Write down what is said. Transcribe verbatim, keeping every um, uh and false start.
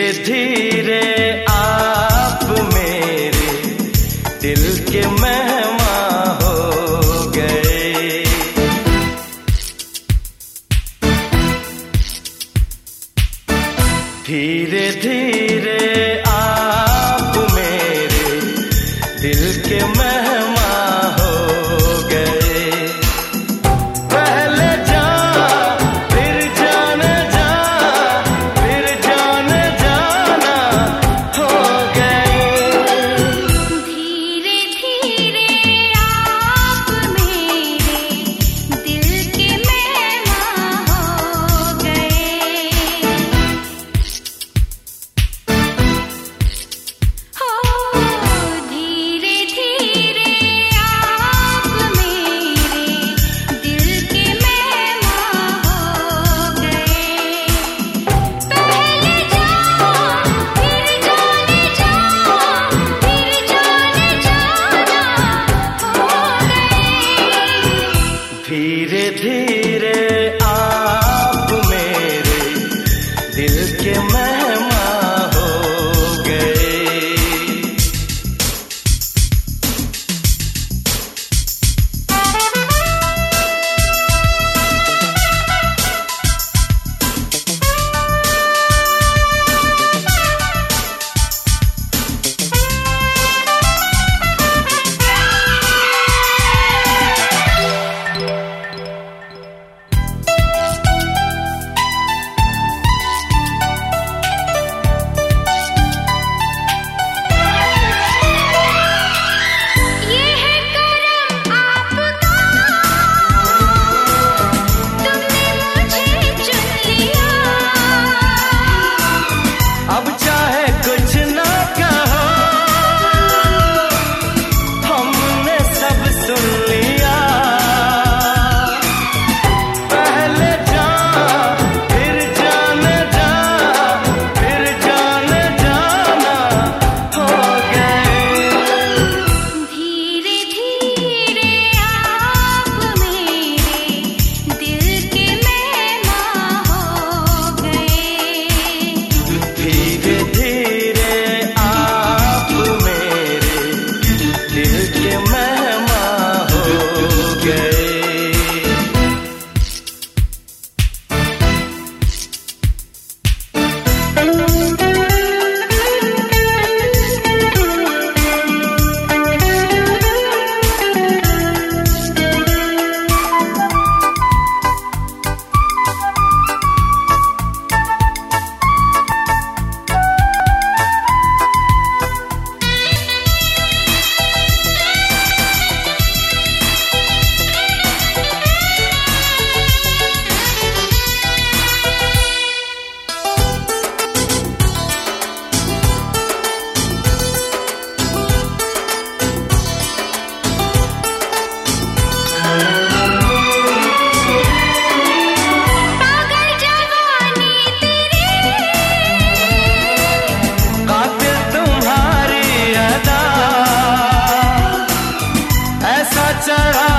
धीरे धीरे आप मेरे दिल के मेहमान हो गए। धीरे धीरे आप मेरे दिल के मेहमान हो गए। पहले जान फिर जाने जा, फिर जाने जाना हो गए। धीरे धीरे आप मेरे दिल के मेहमान हो गए। हो धीरे धीरे आप मेरे दिल के मेहमान हो गए। पहले जान फिर जाने जा, फिर जाने जाना हो गए। धीरे धीरे आप मेरे दिल के मेहमान हो गए। ये है करम आपका, तुमने मुझे चुन लिया। अब चाहे कुछ ना कहो, हमने सब सुन लिया। पहले जा फिर जाने जा, फिर जाने जाना हो गए। धीरे धीरे आप मेरे दिल के मेहमान हो गए। धीरे धीरे आप मेरे दिल के मेहमान हो गए। पागल जवानी तेरी, कातिल तुम्हारी अदा, ऐसा चढ़ा